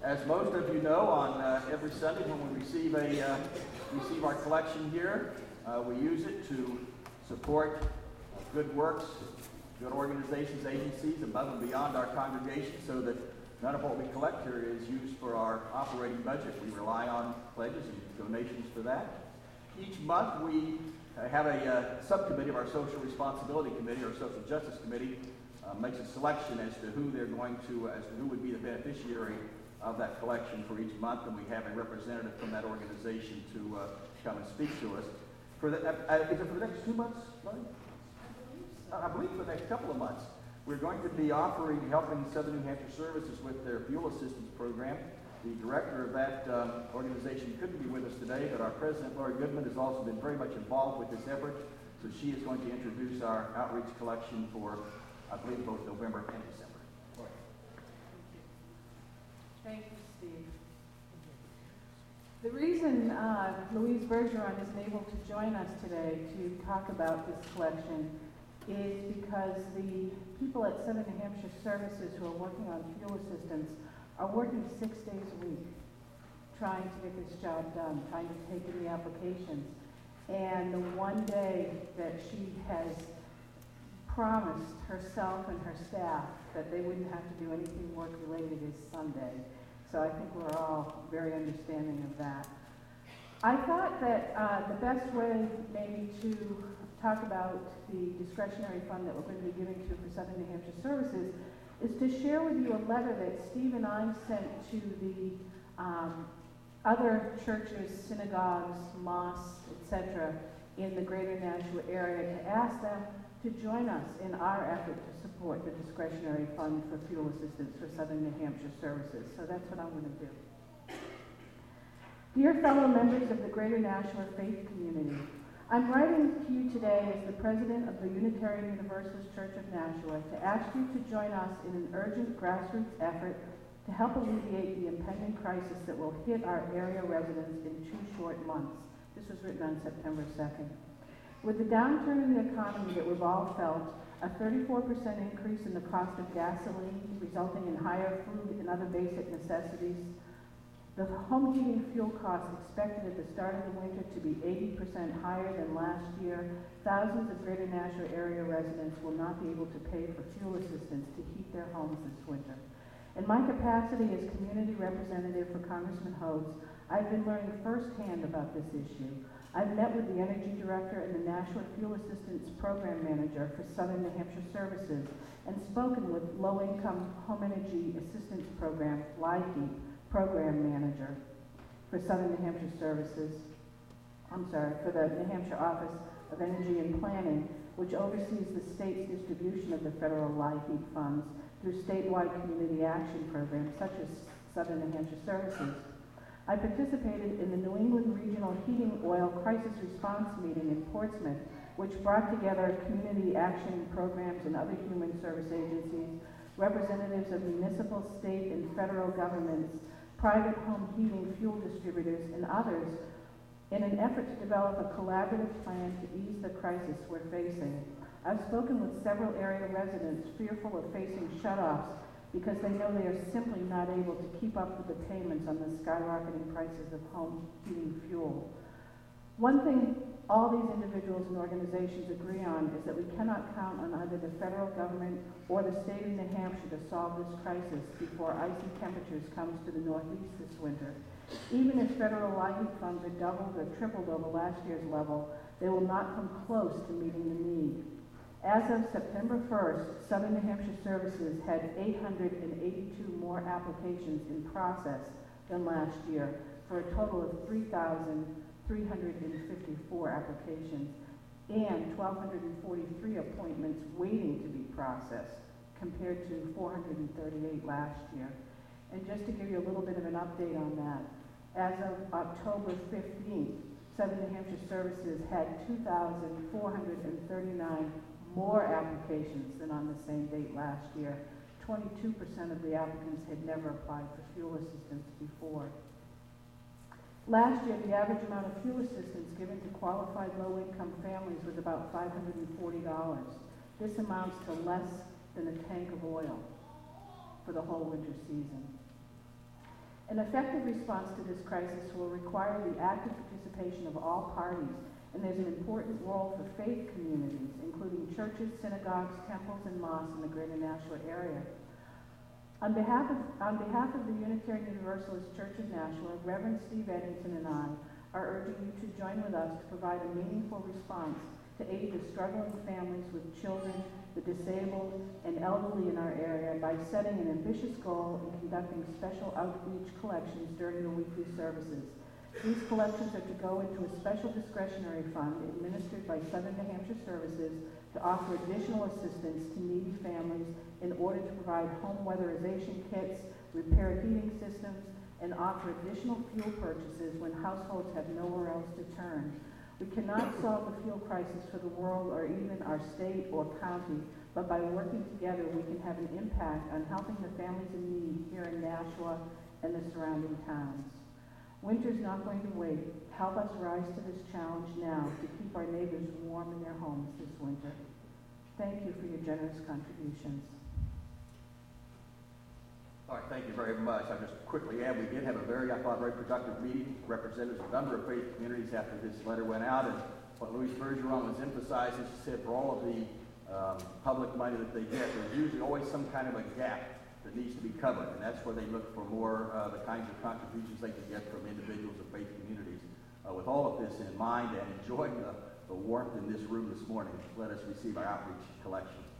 As most of you know, on every Sunday when we receive our collection here, we use it to support good works, good organizations, agencies above and beyond our congregation, so that none of what we collect here is used for our operating budget. We rely on pledges and donations for that. Each month we have a subcommittee of our Social Responsibility Committee, or Social Justice Committee, makes a selection as to who would be the beneficiary of that collection for each month, and we have a representative from that organization to come and speak to us. Is it for the next 2 months, Lonnie? I believe for the next couple of months. We're going to be helping Southern New Hampshire Services with their fuel assistance program. The director of that organization couldn't be with us today, but our president, Lori Goodman, has also been very much involved with this effort. So she is going to introduce our outreach collection for, I believe, both November and December. Thank you, Steve. The reason Louise Bergeron isn't able to join us today to talk about this collection is because the people at Southern New Hampshire Services who are working on fuel assistance are working 6 days a week trying to get this job done, trying to take in the applications. And the one day that she has promised herself and her staff that they wouldn't have to do anything work-related is Sunday. So I think we're all very understanding of that. I thought that the best way maybe to talk about the discretionary fund that we're going to be giving to for Southern New Hampshire Services is to share with you a letter that Steve and I sent to the other churches, synagogues, mosques, etc. in the greater Nashua area to ask them to join us in our effort to support the discretionary fund for fuel assistance for Southern New Hampshire Services. So that's what I'm going to do. Dear fellow members of the greater Nashua faith community, I'm writing to you today as the president of the Unitarian Universalist Church of Nashua to ask you to join us in an urgent grassroots effort to help alleviate the impending crisis that will hit our area residents in 2 short months. This was written on September 2nd. With the downturn in the economy that we've all felt, a 34% increase in the cost of gasoline, resulting in higher food and other basic necessities, the home heating fuel costs expected at the start of the winter to be 80% higher than last year, thousands of greater Nashua area residents will not be able to pay for fuel assistance to heat their homes this winter. In my capacity as community representative for Congressman Hodes, I've been learning firsthand about this issue. I've met with the Energy Director and the Nashua Fuel Assistance Program Manager for Southern New Hampshire Services and spoken with Low-Income Home Energy Assistance Program, LIHEAP, Program Manager for Southern New Hampshire Services, for the New Hampshire Office of Energy and Planning, which oversees the state's distribution of the federal LIHEAP funds through statewide community action programs such as Southern New Hampshire Services. I participated in the New England Regional Heating Oil Crisis Response Meeting in Portsmouth, which brought together community action programs and other human service agencies, representatives of municipal, state, and federal governments, private home heating fuel distributors, and others in an effort to develop a collaborative plan to ease the crisis we're facing. I've spoken with several area residents fearful of facing shutoffs because they know they are simply not able to keep up with the payments on the skyrocketing prices of home heating fuel. One thing all these individuals and organizations agree on is that we cannot count on either the federal government or the state of New Hampshire to solve this crisis before icy temperatures comes to the Northeast this winter. Even if federal LIHEAP funds are doubled or tripled over last year's level, they will not come close to meeting the need. As of September 1st, Southern New Hampshire Services had 882 more applications in process than last year, for a total of 3,354 applications and 1,243 appointments waiting to be processed, compared to 438 last year. And just to give you a little bit of an update on that, as of October 15th, Southern New Hampshire Services had 2,439 more applications than on the same date last year. 22% of the applicants had never applied for fuel assistance before. Last year, the average amount of fuel assistance given to qualified low-income families was about $540. This amounts to less than a tank of oil for the whole winter season. An effective response to this crisis will require the active participation of all parties, and there's an important role for faith communities, including churches, synagogues, temples, and mosques in the Greater Nashua area. On behalf of the Unitarian Universalist Church of Nashua, Reverend Steve Eddington and I are urging you to join with us to provide a meaningful response to aid the struggling families with children, the disabled, and elderly in our area by setting an ambitious goal and conducting special outreach collections during the weekly services. These collections are to go into a special discretionary fund administered by Southern New Hampshire Services to offer additional assistance to needy families in order to provide home weatherization kits, repair heating systems, and offer additional fuel purchases when households have nowhere else to turn. We cannot solve the fuel crisis for the world or even our state or county, but by working together we can have an impact on helping the families in need here in Nashua and the surrounding towns. Winter's not going to wait. Help us rise to this challenge now to keep our neighbors warm in their homes this winter. Thank you for your generous contributions. All right, thank you very much. I'll just quickly add, we did have a very productive meeting, representatives of a number of faith communities after this letter went out, and what Louise Bergeron was emphasizing, she said for all of the public money that they get, there's usually always some kind of a gap that needs to be covered, and that's where they look for more the kinds of contributions they can get from individuals of faith communities. With all of this in mind and enjoying the warmth in this room this morning, let us receive our outreach collection.